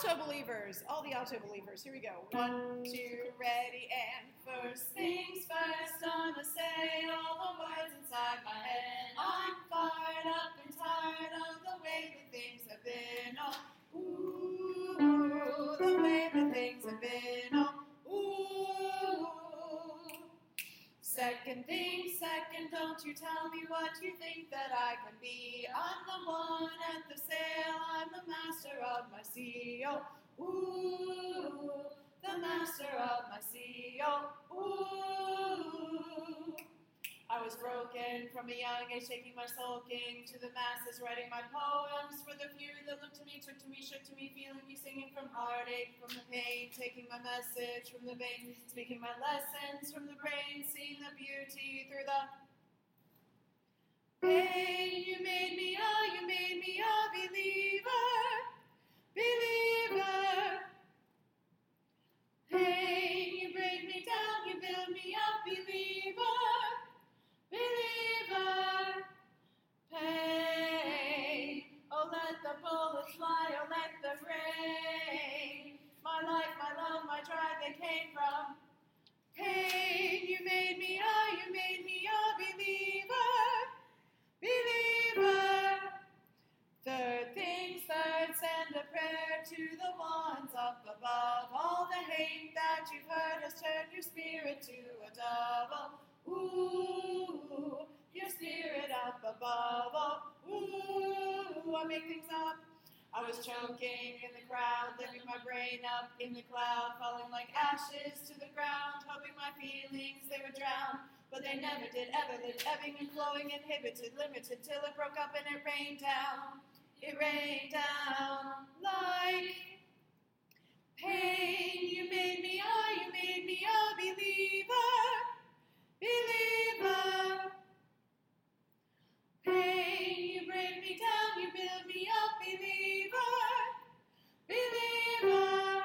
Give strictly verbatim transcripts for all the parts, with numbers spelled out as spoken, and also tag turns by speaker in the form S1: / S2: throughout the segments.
S1: Alto believers, all the alto believers. Here we go. One, two, ready, and first things first. I'ma say all the words inside my head. I'm fired up and tired of the way that things have been. Oh, ooh, the way that things have been. Oh, ooh. Second thing, second, don't you tell me what you think that I can be. I'm the one at the sail, I'm the master of my sea. Oh, ooh, the master of my sea. Oh, ooh. I was broken from a young age, taking my sulking to the masses, writing my poems for the few that looked to me, took to me, shook to me, feeling me, singing from heartache, from the pain, taking my message from the vein, speaking my lessons from the brain, seeing the beauty through the pain. You made me, oh, you made me a believer, believer. Pain, you break me down, you build me up, believer. Believer, pain. Oh, let the bullets fly, oh, let them rain. My life, my love, my drive, they came from pain. You made me, oh, you made me a believer, believer. Third things third, send a prayer to the ones up above. All the hate that you've heard has turned your spirit to a dove. Oh, ooh, your spirit up above. Oh, ooh, I make things up. I was choking in the crowd, living my brain up in the cloud, falling like ashes to the ground, hoping my feelings, they would drown. But they never did, ever lived, ebbing and flowing, inhibited, limited, till it broke up and it rained down. It rained down like pain. You made me, oh, you made me a believer, believer. Pain, you break me down, you build me up, believer, believer.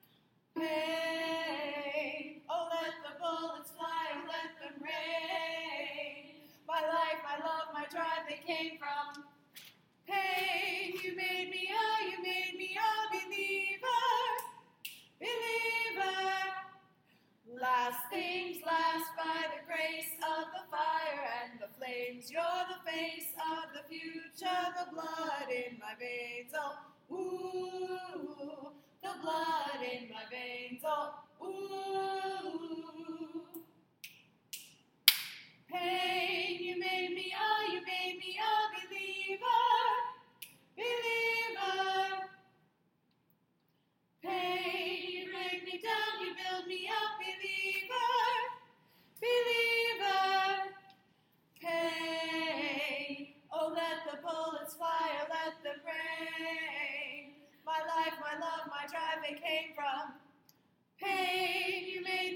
S1: Pain, oh, let the bullets fly, oh, let them rain. My life, my love, my drive, they came from pain. You made me, oh, you made me a believer, believer. Last things last by the grace of the fire and the flames. You're the face of the future, the blood in my veins. Oh, ooh, the blood in my veins. Oh, ooh. Pain, you made me, oh, you made me a believer, believer. Pain, you break me down, you build me up, believer, believer. Pain, oh, let the bullets fly, oh, let them rain. My life, my love, my drive, they came from pain. You made